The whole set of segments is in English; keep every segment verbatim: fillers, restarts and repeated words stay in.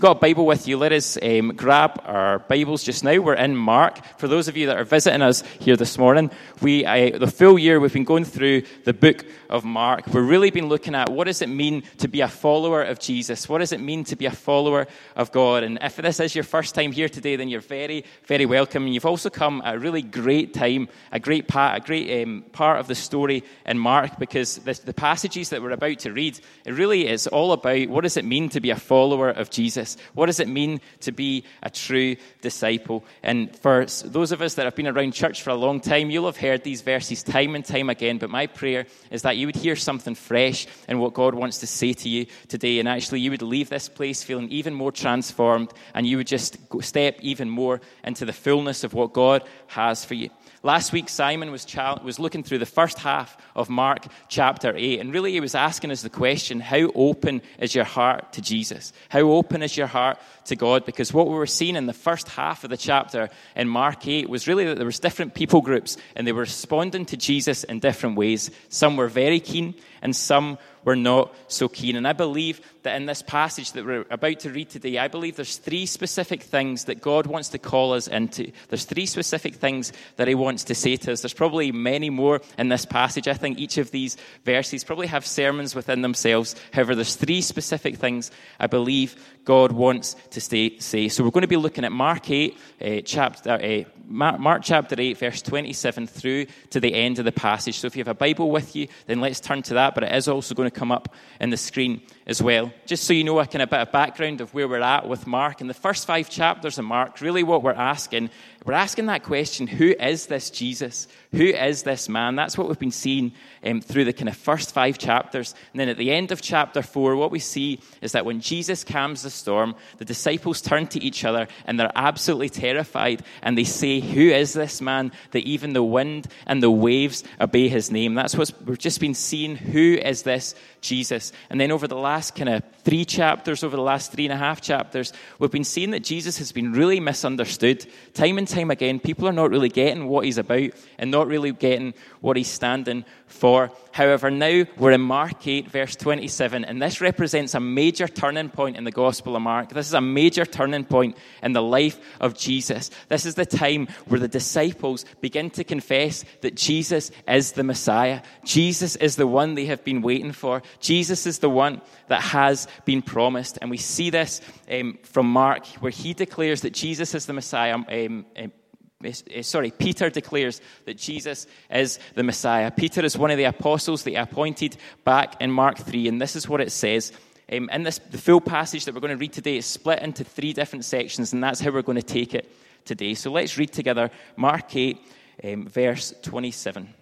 Got a Bible with you, let us um, grab our Bibles just now. We're in Mark. For those of you that are visiting us here this morning, we uh, the full year we've been going through the book of Mark. We've really been looking at what does it mean to be a follower of Jesus? What does it mean to be a follower of God? And if this is your first time here today, then you're very, very welcome. And you've also come at a really great time, a great part, a great um, part of the story in Mark, because this, the passages that we're about to read, it really is all about what does it mean to be a follower of Jesus? What does it mean to be a true disciple? And for those of us that have been around church for a long time, you'll have heard these verses time and time again, but my prayer is that you would hear something fresh in what God wants to say to you today, and actually you would leave this place feeling even more transformed, and you would just step even more into the fullness of what God has for you. Last week, Simon was ch- was looking through the first half of Mark chapter eight, and really he was asking us the question, how open is your heart to Jesus? How open is your heart to God? Because what we were seeing in the first half of the chapter in Mark eight was really that there was different people groups, and they were responding to Jesus in different ways. Some were very keen, and some were not so keen. And I believe that in this passage that we're about to read today, I believe there's three specific things that God wants to call us into. There's three specific things that he wants to say to us. There's probably many more in this passage. I think each of these verses probably have sermons within themselves. However, there's three specific things I believe God wants to stay, say. So we're going to be looking at Mark eight, uh, chapter, uh, Mark chapter eight, verse twenty-seven through to the end of the passage. So if you have a Bible with you, then let's turn to that, but it is also going to come up in the screen as well. Just so you know a kind of bit of background of where we're at with Mark. In the first five chapters of Mark, really what we're asking, we're asking that question, who is this Jesus? Who is this man? That's what we've been seeing um, through the kind of first five chapters. And then at the end of chapter four, what we see is that when Jesus calms the storm, the disciples turn to each other and they're absolutely terrified. And they say, who is this man that even the wind and the waves obey his name? That's what we've just been seeing. Who is this Jesus? And then over the last kind of three chapters, over the last three and a half chapters, we've been seeing that Jesus has been really misunderstood. Time and time again, people are not really getting what he's about and not really getting what he's standing for. However, now we're in Mark eight, verse twenty-seven, and this represents a major turning point in the Gospel of Mark. This is a major turning point in the life of Jesus. This is the time where the disciples begin to confess that Jesus is the Messiah. Jesus is the one they have been waiting for. Jesus is the one that has been promised. And we see this um, from Mark, where he declares that Jesus is the Messiah. Um, um, Sorry, Peter declares that Jesus is the Messiah. Peter is one of the apostles that he appointed back in Mark three, and this is what it says. Um, in this, the full passage that we're going to read today is split into three different sections, and that's how we're going to take it today. So let's read together Mark eight, um, verse twenty-seven.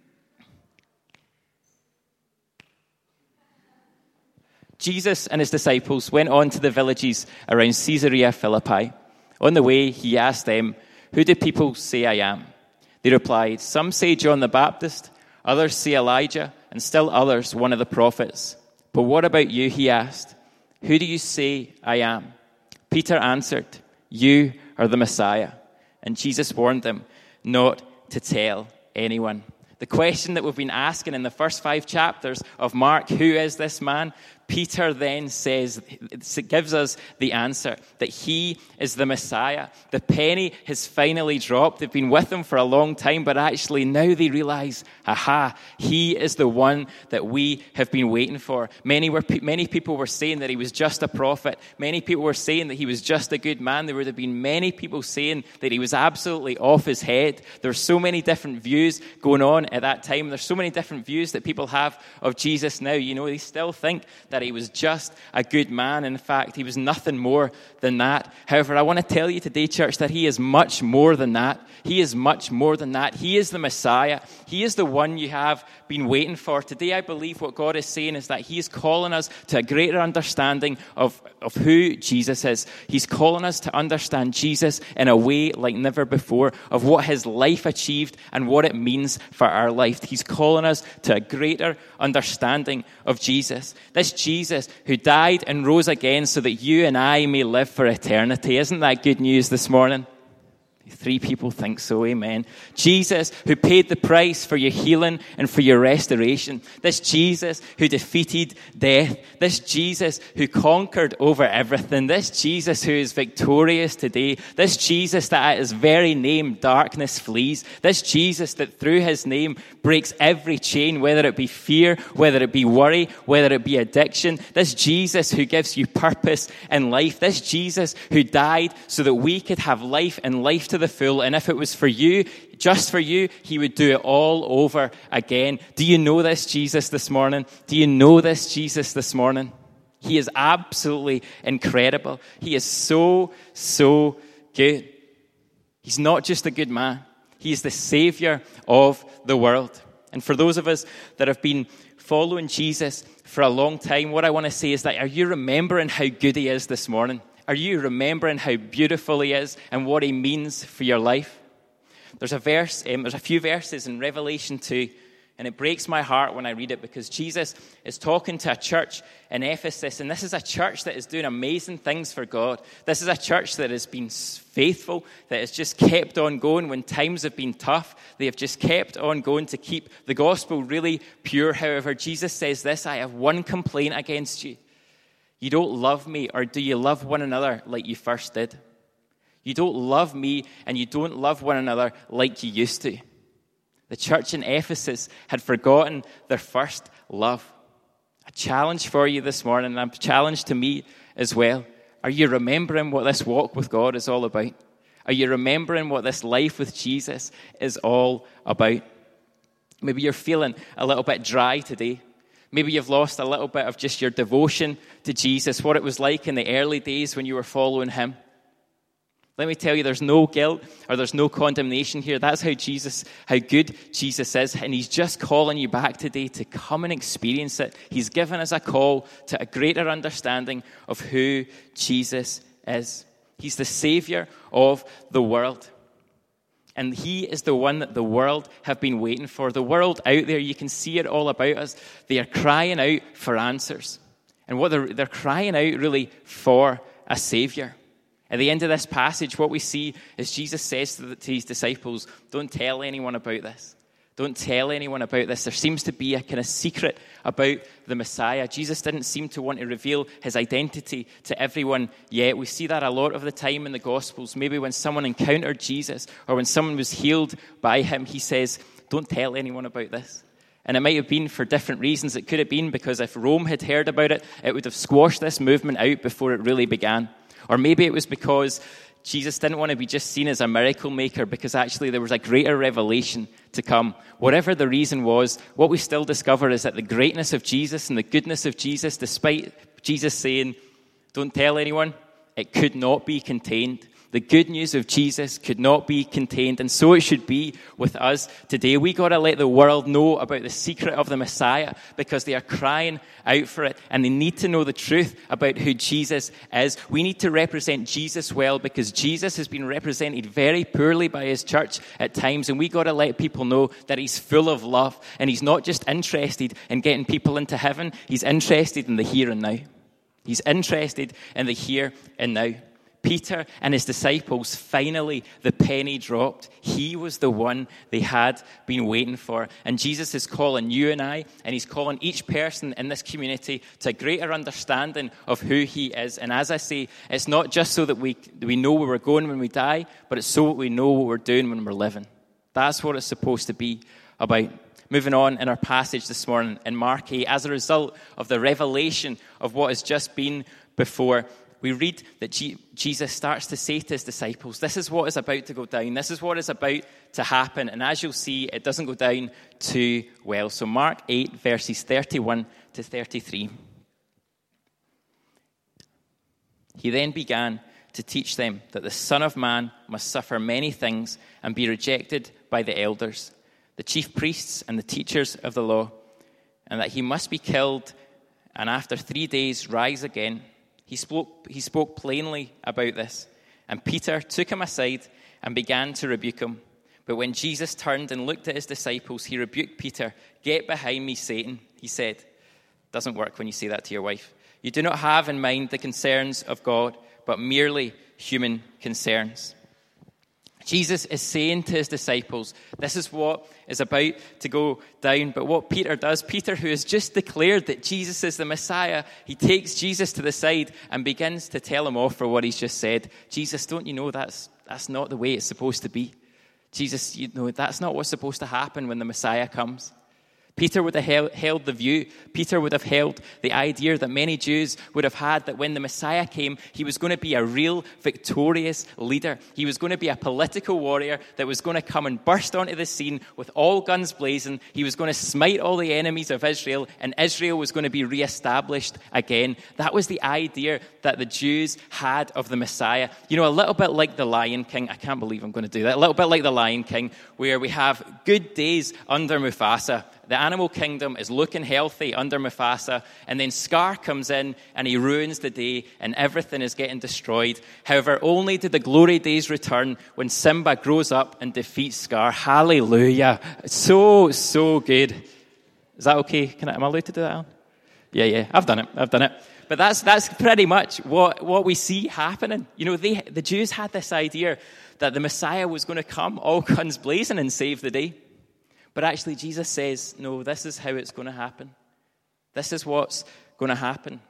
Jesus and his disciples went on to the villages around Caesarea Philippi. On the way, he asked them, who do people say I am? They replied, some say John the Baptist, others say Elijah, and still others one of the prophets. But what about you, he asked. Who do you say I am? Peter answered, you are the Messiah. And Jesus warned them not to tell anyone. The question that we've been asking in the first five chapters of Mark, who is this man? Peter then says, it gives us the answer, that he is the Messiah. The penny has finally dropped. They've been with him for a long time, but actually now they realize, aha, he is the one that we have been waiting for. Many were, many people were saying that he was just a prophet. Many people were saying that he was just a good man. There would have been many people saying that he was absolutely off his head. There's so many different views going on at that time. There's so many different views that people have of Jesus now. You know, they still think that he was just a good man. In fact, he was nothing more than that. However, I want to tell you today, church, that he is much more than that. He is much more than that. He is the Messiah. He is the one you have been waiting for. Today, I believe what God is saying is that he is calling us to a greater understanding of, of who Jesus is. He's calling us to understand Jesus in a way like never before, of what his life achieved and what it means for our life. He's calling us to a greater understanding of Jesus. This Jesus who died and rose again so that you and I may live for eternity. Isn't that good news this morning? Three people think so, amen. Jesus, who paid the price for your healing and for your restoration. This Jesus who defeated death. This Jesus who conquered over everything. This Jesus who is victorious today. This Jesus that at his very name darkness flees. This Jesus that through his name breaks every chain, whether it be fear, whether it be worry, whether it be addiction. This Jesus who gives you purpose in life. This Jesus who died so that we could have life and life to the full, and if it was for you, just for you, he would do it all over again. Do you know this Jesus this morning? Do you know this Jesus this morning? He is absolutely incredible. He is so, so good. He's not just a good man. He is the Savior of the world. And for those of us that have been following Jesus for a long time, what I want to say is that, are you remembering how good he is this morning? Are you remembering how beautiful he is and what he means for your life? There's a verse, um, there's a few verses in Revelation two, and it breaks my heart when I read it because Jesus is talking to a church in Ephesus, and this is a church that is doing amazing things for God. This is a church that has been faithful, that has just kept on going when times have been tough. They have just kept on going to keep the gospel really pure. However, Jesus says this, I have one complaint against you. You don't love me, or do you love one another like you first did? You don't love me, and you don't love one another like you used to. The church in Ephesus had forgotten their first love. A challenge for you this morning, and a challenge to me as well. Are you remembering what this walk with God is all about? Are you remembering what this life with Jesus is all about? Maybe you're feeling a little bit dry today. Maybe you've lost a little bit of just your devotion to Jesus, what it was like in the early days when you were following him. Let me tell you, there's no guilt or there's no condemnation here. That's how Jesus, how good Jesus is. And he's just calling you back today to come and experience it. He's given us a call to a greater understanding of who Jesus is. He's the Savior of the world. And he is the one that the world have been waiting for. The world out there, you can see it all about us. They are crying out for answers. And what they're, they're crying out really for a Savior. At the end of this passage, what we see is Jesus says to, the, to his disciples, don't tell anyone about this. Don't tell anyone about this. There seems to be a kind of secret about the Messiah. Jesus didn't seem to want to reveal his identity to everyone yet. We see that a lot of the time in the Gospels. Maybe when someone encountered Jesus or when someone was healed by him, he says, don't tell anyone about this. And it might have been for different reasons. It could have been because if Rome had heard about it, it would have squashed this movement out before it really began. Or maybe it was because Jesus didn't want to be just seen as a miracle maker because actually there was a greater revelation to come. Whatever the reason was, what we still discover is that the greatness of Jesus and the goodness of Jesus, despite Jesus saying, don't tell anyone, it could not be contained. The good news of Jesus could not be contained, and so it should be with us today. We got to let the world know about the secret of the Messiah because they are crying out for it, and they need to know the truth about who Jesus is. We need to represent Jesus well because Jesus has been represented very poorly by his church at times, and we got to let people know that he's full of love, and he's not just interested in getting people into heaven. He's interested in the here and now. He's interested in the here and now. Peter and his disciples, finally, the penny dropped. He was the one they had been waiting for. And Jesus is calling you and I, and he's calling each person in this community to a greater understanding of who he is. And as I say, it's not just so that we, we know where we're going when we die, but it's so that we know what we're doing when we're living. That's what it's supposed to be about. Moving on in our passage this morning in Mark eight, as a result of the revelation of what has just been before, we read that G- Jesus starts to say to his disciples, this is what is about to go down. This is what is about to happen. And as you'll see, it doesn't go down too well. So Mark eight, verses thirty-one to thirty-three. He then began to teach them that the Son of Man must suffer many things and be rejected by the elders, the chief priests and the teachers of the law, and that he must be killed and after three days rise again. He spoke, he spoke plainly about this, and Peter took him aside and began to rebuke him. But when Jesus turned and looked at his disciples, he rebuked Peter. Get behind me, Satan, he said. Doesn't work when you say that to your wife. You do not have in mind the concerns of God, but merely human concerns. Jesus is saying to his disciples, this is what is about to go down. But what Peter does, Peter, who has just declared that Jesus is the Messiah, he takes Jesus to the side and begins to tell him off for what he's just said. Jesus, don't you know that's that's not the way it's supposed to be? Jesus, you know, that's not what's supposed to happen when the Messiah comes. Peter would have held, held the view, Peter would have held the idea that many Jews would have had that when the Messiah came, he was going to be a real victorious leader. He was going to be a political warrior that was going to come and burst onto the scene with all guns blazing. He was going to smite all the enemies of Israel, and Israel was going to be reestablished again. That was the idea that the Jews had of the Messiah. You know, a little bit like the Lion King. I can't believe I'm going to do that. A little bit like the Lion King, where we have good days under Mufasa. The animal kingdom is looking healthy under Mufasa, and then Scar comes in and he ruins the day and everything is getting destroyed. However, only do the glory days return when Simba grows up and defeats Scar. Hallelujah. So, so good. Is that okay? Can I, am I allowed to do that, Alan? Yeah, yeah, I've done it. I've done it. But that's that's pretty much what, what we see happening. You know, they, the Jews had this idea that the Messiah was going to come all guns blazing and save the day. But actually, Jesus says, no, this is how it's going to happen. This is what's going to happen.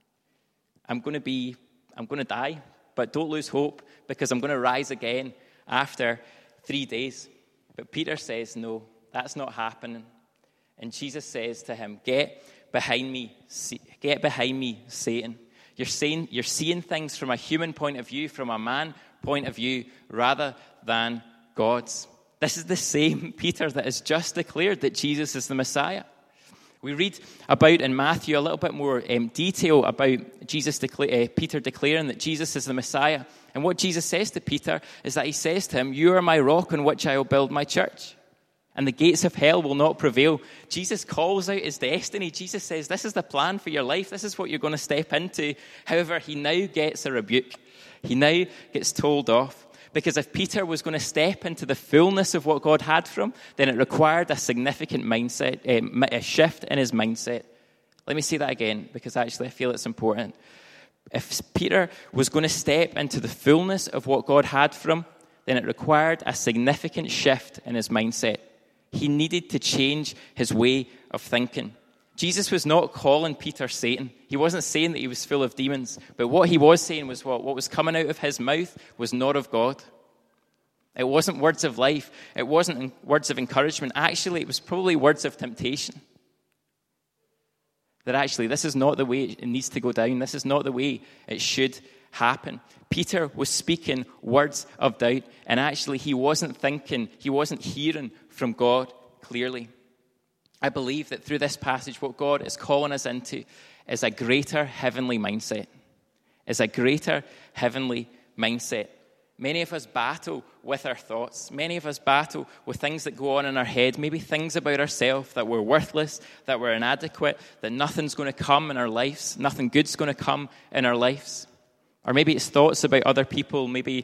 I'm going to be, I'm going to die, but don't lose hope because I'm going to rise again after three days. But Peter says, no, that's not happening. And Jesus says to him, get behind me, get behind me, Satan. You're saying, you're seeing things from a human point of view, from a man point of view, rather than God's. This is the same Peter that has just declared that Jesus is the Messiah. We read about in Matthew a little bit more um, detail about Jesus, decla- uh, Peter declaring that Jesus is the Messiah. And what Jesus says to Peter is that he says to him, you are my rock on which I will build my church, and the gates of hell will not prevail. Jesus calls out his destiny. Jesus says, this is the plan for your life. This is what you're going to step into. However, he now gets a rebuke. He now gets told off. Because if Peter was going to step into the fullness of what God had for him, then it required a significant mindset, a shift in his mindset. Let me say that again, because actually I feel it's important. If Peter was going to step into the fullness of what God had for him, then it required a significant shift in his mindset. He needed to change his way of thinking. Jesus was not calling Peter Satan. He wasn't saying that he was full of demons. But what he was saying was what? What was coming out of his mouth was not of God. It wasn't words of life. It wasn't words of encouragement. Actually, it was probably words of temptation. That actually, this is not the way it needs to go down. This is not the way it should happen. Peter was speaking words of doubt. And actually, he wasn't thinking, he wasn't hearing from God clearly. I believe that through this passage, what God is calling us into is a greater heavenly mindset. Is a greater heavenly mindset. Many of us battle with our thoughts. Many of us battle with things that go on in our head. Maybe things about ourselves that we're worthless, that we're inadequate, that nothing's going to come in our lives. Nothing good's going to come in our lives. Or maybe it's thoughts about other people. Maybe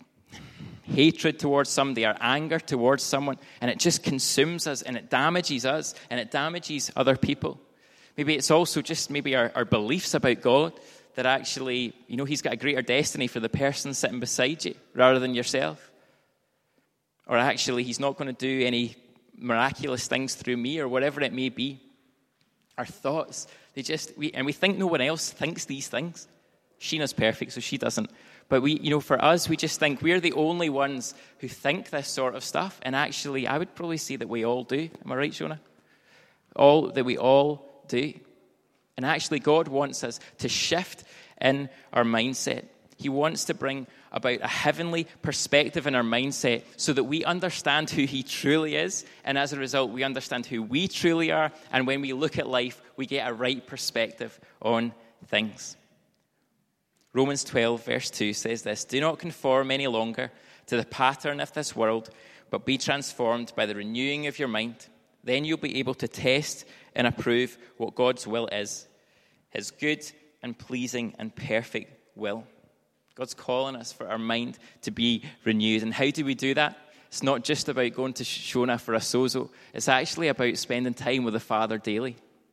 hatred towards somebody or anger towards someone, and it just consumes us and it damages us and it damages other people. Maybe it's also just maybe our, our beliefs about God that actually, you know, he's got a greater destiny for the person sitting beside you rather than yourself. Or actually, he's not going to do any miraculous things through me or whatever it may be. Our thoughts, they just, we and we think no one else thinks these things. Sheena's perfect, so she doesn't. But we, you know, for us, we just think we're the only ones who think this sort of stuff. And actually, I would probably say that we all do. Am I right, Shona? All that we all do. And actually, God wants us to shift in our mindset. He wants to bring about a heavenly perspective in our mindset so that we understand who he truly is. And as a result, we understand who we truly are. And when we look at life, we get a right perspective on things. Romans twelve, verse two says this, do not conform any longer to the pattern of this world, but be transformed by the renewing of your mind. Then you'll be able to test and approve what God's will is, his good and pleasing and perfect will. God's calling us for our mind to be renewed. And how do we do that? It's not just about going to Shona for a sozo. It's actually about spending time with the Father daily.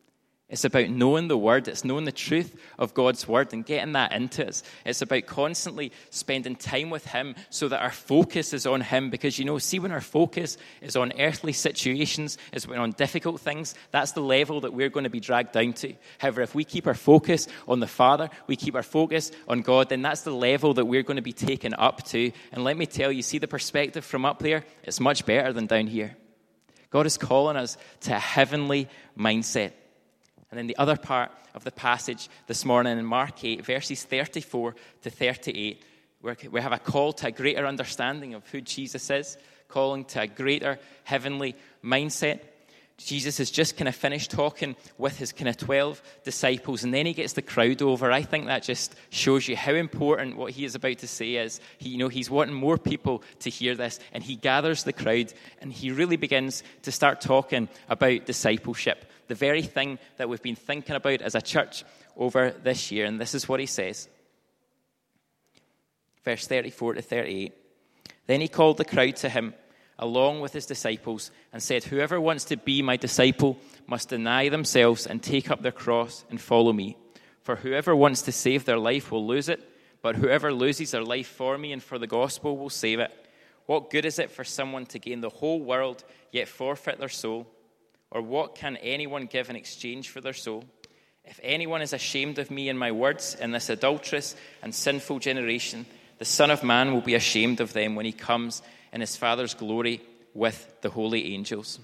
It's about knowing the Word. It's knowing the truth of God's Word and getting that into us. It's about constantly spending time with Him so that our focus is on Him. Because, you know, see, when our focus is on earthly situations, is on difficult things, that's the level that we're going to be dragged down to. However, if we keep our focus on the Father, we keep our focus on God, then that's the level that we're going to be taken up to. And let me tell you, see the perspective from up there? It's much better than down here. God is calling us to a heavenly mindset. And then the other part of the passage this morning in Mark eight, verses thirty-four to thirty-eight, where we have a call to a greater understanding of who Jesus is, calling to a greater heavenly mindset. Jesus has just kind of finished talking with his kind of twelve disciples, and then he gets the crowd over. I think that just shows you how important what he is about to say is. He, you know, he's wanting more people to hear this, and he gathers the crowd, and he really begins to start talking about discipleship, the very thing that we've been thinking about as a church over this year. And this is what he says. Verse thirty-four to thirty-eight. Then he called the crowd to him, along with his disciples, and said, "Whoever wants to be my disciple must deny themselves and take up their cross and follow me. For whoever wants to save their life will lose it, but whoever loses their life for me and for the gospel will save it. What good is it for someone to gain the whole world, yet forfeit their soul? Or what can anyone give in exchange for their soul? If anyone is ashamed of me and my words in this adulterous and sinful generation, the Son of Man will be ashamed of them when he comes in his Father's glory with the holy angels."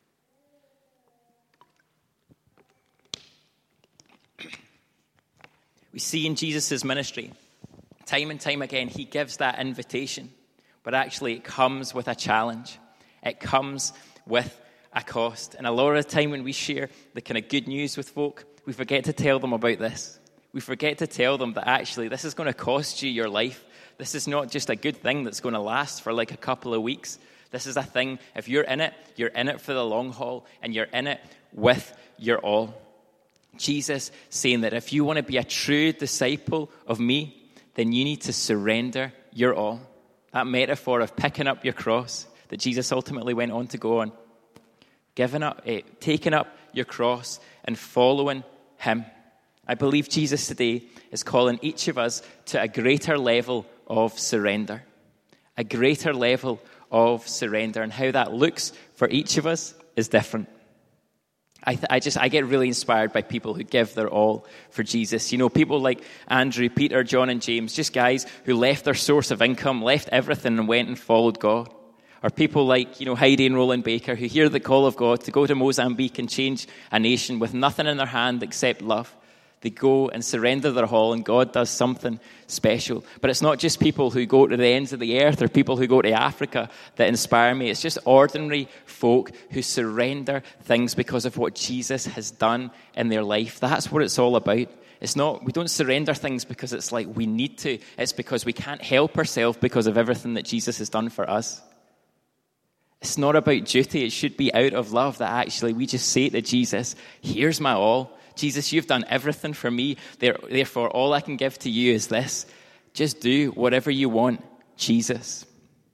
We see in Jesus' ministry, time and time again, he gives that invitation. But actually, it comes with a challenge. It comes with a cost. And a lot of the time when we share the kind of good news with folk, we forget to tell them about this. We forget to tell them that actually this is going to cost you your life. This is not just a good thing that's going to last for like a couple of weeks. This is a thing, if you're in it, you're in it for the long haul, and you're in it with your all. Jesus saying that if you want to be a true disciple of me, then you need to surrender your all. That metaphor of picking up your cross that Jesus ultimately went on to go on. Giving up, eh, taking up your cross and following him. I believe Jesus today is calling each of us to a greater level of surrender. A greater level of surrender. And how that looks for each of us is different. I, th- I just, I get really inspired by people who give their all for Jesus. You know, people like Andrew, Peter, John, and James, just guys who left their source of income, left everything and went and followed God. Or people like, you know, Heidi and Roland Baker, who hear the call of God to go to Mozambique and change a nation with nothing in their hand except love. They go and surrender their all, and God does something special. But it's not just people who go to the ends of the earth or people who go to Africa that inspire me. It's just ordinary folk who surrender things because of what Jesus has done in their life. That's what it's all about. It's not, we don't surrender things because it's like we need to. It's because we can't help ourselves because of everything that Jesus has done for us. It's not about duty. It should be out of love that actually we just say to Jesus, here's my all. Jesus, you've done everything for me. Therefore, all I can give to you is this. Just do whatever you want, Jesus.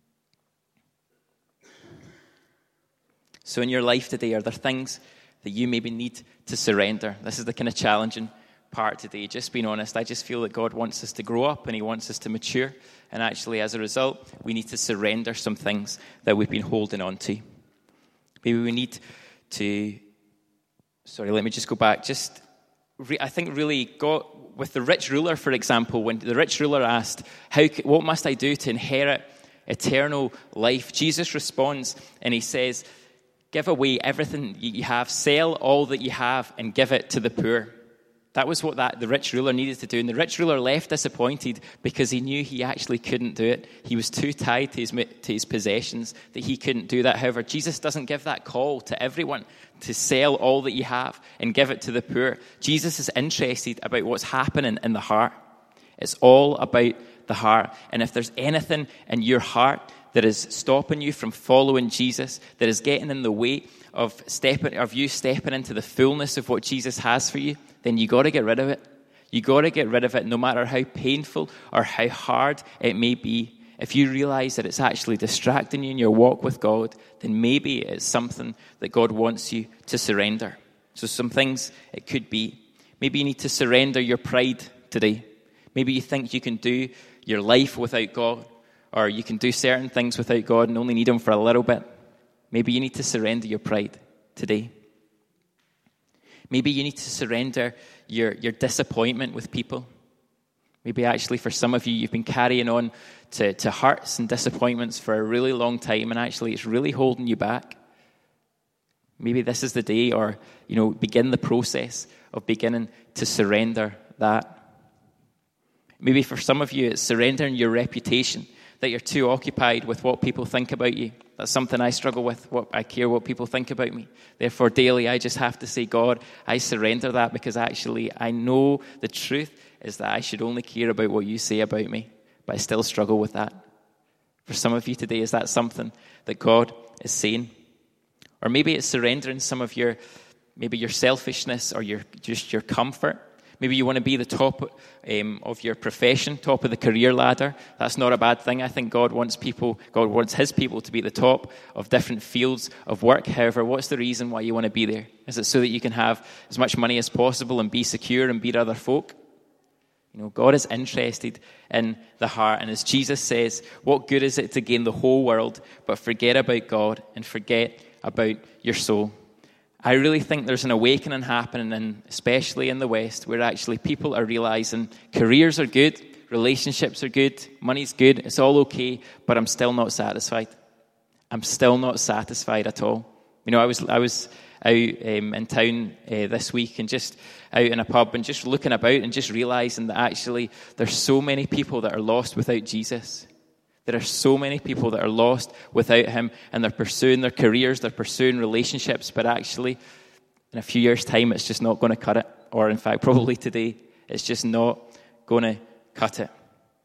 So in your life today, are there things that you maybe need to surrender? This is the kind of challenging part today. Just being honest, I just feel that God wants us to grow up and he wants us to mature. And actually, as a result, we need to surrender some things that we've been holding on to. Maybe we need to... Sorry, let me just go back. Just, re, I think really, God, with the rich ruler, for example, when the rich ruler asked, "How? What must I do to inherit eternal life?" Jesus responds and he says, "Give away everything you have, sell all that you have, and give it to the poor." That was what that the rich ruler needed to do. And the rich ruler left disappointed because he knew he actually couldn't do it. He was too tied to his, to his possessions that he couldn't do that. However, Jesus doesn't give that call to everyone to sell all that you have and give it to the poor. Jesus is interested about what's happening in the heart. It's all about the heart. And if there's anything in your heart that is stopping you from following Jesus, that is getting in the way of stepping, of you stepping into the fullness of what Jesus has for you, then you got to get rid of it. You got to get rid of it, no matter how painful or how hard it may be. If you realize that it's actually distracting you in your walk with God, then maybe it's something that God wants you to surrender. So some things it could be. Maybe you need to surrender your pride today. Maybe you think you can do your life without God, or you can do certain things without God and only need him for a little bit. Maybe you need to surrender your pride today. Maybe you need to surrender your, your disappointment with people. Maybe actually for some of you, you've been carrying on to, to hurts and disappointments for a really long time, and actually it's really holding you back. Maybe this is the day, or, you know, begin the process of beginning to surrender that. Maybe for some of you, it's surrendering your reputation, that you're too occupied with what people think about you. That's something I struggle with. What I care what people think about me. Therefore, daily, I just have to say, God, I surrender that, because actually I know the truth is that I should only care about what you say about me, but I still struggle with that. For some of you today, is that something that God is saying? Or maybe it's surrendering some of your, maybe your selfishness or your just your comfort. Maybe you want to be the top um, of your profession, top of the career ladder. That's not a bad thing. I think God wants people, God wants his people to be the top of different fields of work. However, what's the reason why you want to be there? Is it so that you can have as much money as possible and be secure and beat other folk? You know, God is interested in the heart. And as Jesus says, what good is it to gain the whole world, but forget about God and forget about your soul? I really think there's an awakening happening, and especially in the West, where actually people are realizing careers are good, relationships are good, money's good, it's all okay, but I'm still not satisfied. I'm still not satisfied at all. You know, I was I was out um, in town uh, this week, and just out in a pub and just looking about and just realizing that actually there's so many people that are lost without Jesus. There are so many people that are lost without him, and they're pursuing their careers, they're pursuing relationships, but actually in a few years' time, it's just not going to cut it. Or in fact, probably today, it's just not going to cut it.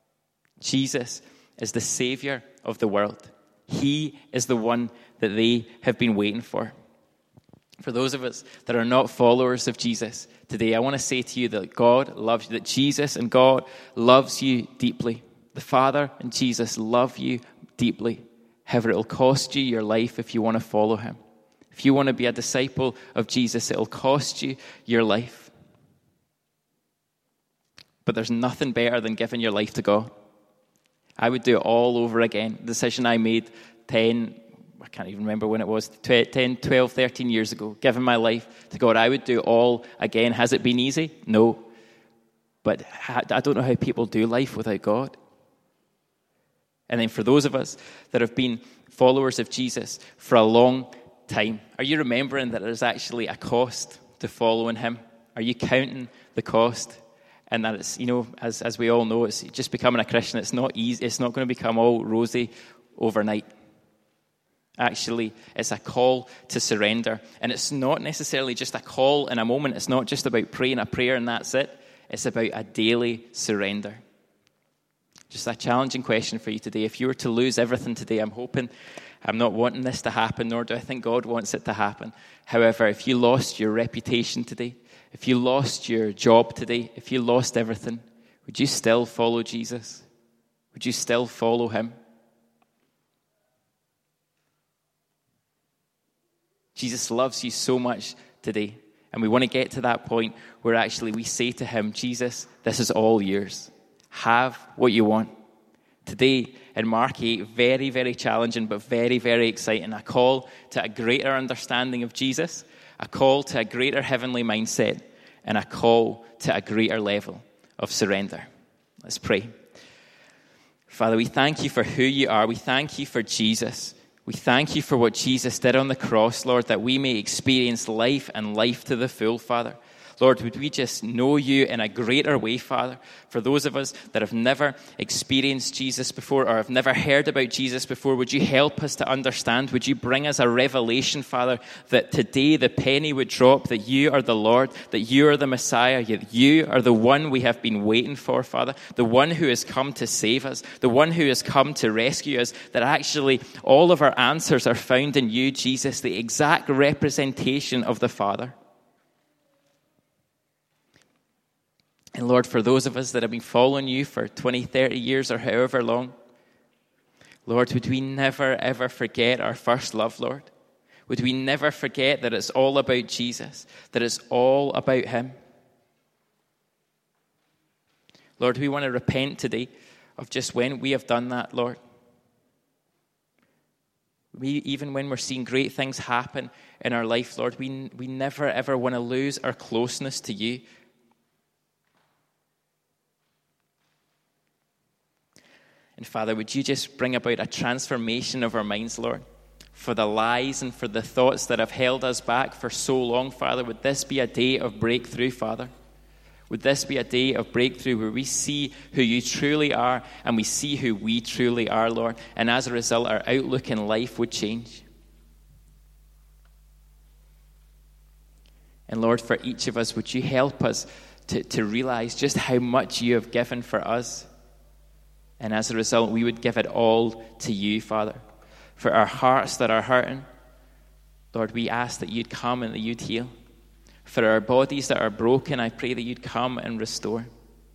Jesus is the Savior of the world. He is the one that they have been waiting for. For those of us that are not followers of Jesus today, I want to say to you that God loves you, that Jesus and God loves you deeply. The Father and Jesus love you deeply. However, it'll cost you your life if you want to follow him. If you want to be a disciple of Jesus, it'll cost you your life. But there's nothing better than giving your life to God. I would do it all over again. The decision I made ten, I can't even remember when it was, ten, twelve, thirteen years ago, giving my life to God, I would do it all again. Has it been easy? No. But I don't know how people do life without God. And then for those of us that have been followers of Jesus for a long time, are you remembering that there's actually a cost to following him? Are you counting the cost? And that it's, you know, as as we all know, it's just becoming a Christian. It's not easy. It's not going to become all rosy overnight. Actually, it's a call to surrender. And it's not necessarily just a call in a moment. It's not just about praying a prayer and that's it. It's about a daily surrender. Just a challenging question for you today. If you were to lose everything today, I'm hoping, I'm not wanting this to happen, nor do I think God wants it to happen. However, if you lost your reputation today, if you lost your job today, if you lost everything, would you still follow Jesus? Would you still follow him? Jesus loves you so much today. And we want to get to that point where actually we say to him, Jesus, this is all yours. Have what you want. Today in Mark eight, very, very challenging, but very, very exciting. A call to a greater understanding of Jesus, a call to a greater heavenly mindset, and a call to a greater level of surrender. Let's pray. Father, we thank you for who you are. We thank you for Jesus. We thank you for what Jesus did on the cross, Lord, that we may experience life and life to the full, Father. Lord, would we just know you in a greater way, Father? For those of us that have never experienced Jesus before or have never heard about Jesus before, would you help us to understand? Would you bring us a revelation, Father, that today the penny would drop, that you are the Lord, that you are the Messiah, that you are the one we have been waiting for, Father, the one who has come to save us, the one who has come to rescue us, that actually all of our answers are found in you, Jesus, the exact representation of the Father. And Lord, for those of us that have been following you for twenty, thirty years or however long, Lord, would we never, ever forget our first love, Lord? Would we never forget that it's all about Jesus, that it's all about him? Lord, we want to repent today of just when we have done that, Lord. We, even when we're seeing great things happen in our life, Lord, we, we never ever want to lose our closeness to you. And Father, would you just bring about a transformation of our minds, Lord, for the lies and for the thoughts that have held us back for so long, Father? Would this be a day of breakthrough, Father? Would this be a day of breakthrough where we see who you truly are and we see who we truly are, Lord, and as a result, our outlook in life would change? And Lord, for each of us, would you help us to, to realize just how much you have given for us? And as a result, we would give it all to you, Father. For our hearts that are hurting, Lord, we ask that you'd come and that you'd heal. For our bodies that are broken, I pray that you'd come and restore.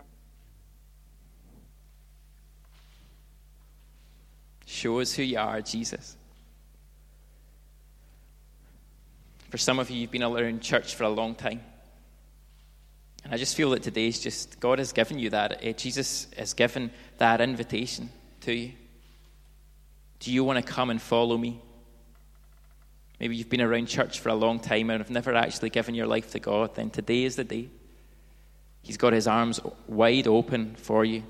Show us who you are, Jesus. For some of you, you've been around church for a long time. And I just feel that today is just, God has given you that. Uh, Jesus has given that invitation to you. Do you want to come and follow me? Maybe you've been around church for a long time and have never actually given your life to God. Then today is the day. He's got his arms wide open for you.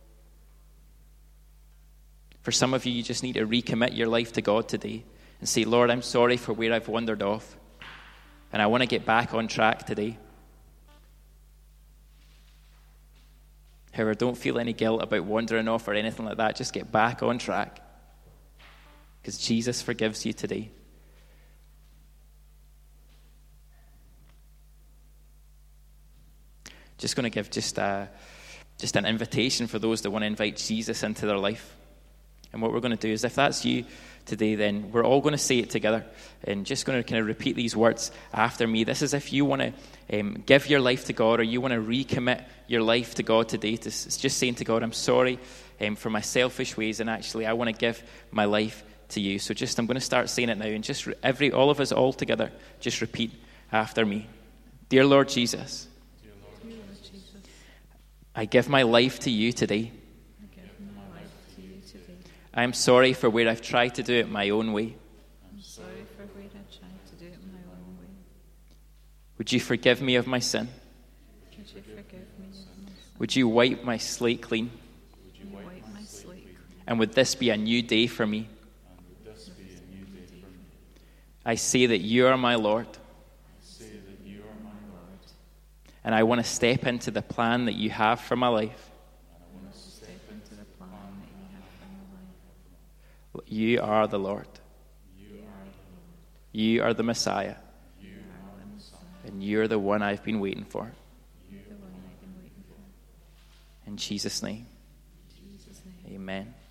For some of you, you just need to recommit your life to God today and say, Lord, I'm sorry for where I've wandered off. And I want to get back on track today. However, don't feel any guilt about wandering off or anything like that. Just get back on track. Because Jesus forgives you today. Just going to give just a, just an invitation for those that want to invite Jesus into their life. And what we're going to do is, if that's you today, then we're all going to say it together. And just going to kind of repeat these words after me. This is if you want to um, give your life to God, or you want to recommit your life to God today. It's just saying to God, I'm sorry um, for my selfish ways, and actually I want to give my life to you. So just, I'm going to start saying it now, and just every, all of us all together, just repeat after me. Dear Lord Jesus, Dear Lord Jesus, I give my life to you today. I give my life to you today. I am sorry for where I've tried to do it my own way. I'm sorry for where I tried to do it my own way. Would you forgive me of my sin? Would you forgive me of my sin? Would you wipe my slate clean? Would you wipe my slate clean? And would this be a new day for me? And would this be a new day for me? I say that you are my Lord. I say that you are my Lord. And I want to step into the plan that you have for my life. And I want to step into the plan that you have for my life. You are the Lord. You are the Lord. You are the Messiah. You are the Messiah. And you're the one I've been waiting for. You're the one I've been waiting for. In Jesus' name, In Jesus' name. amen.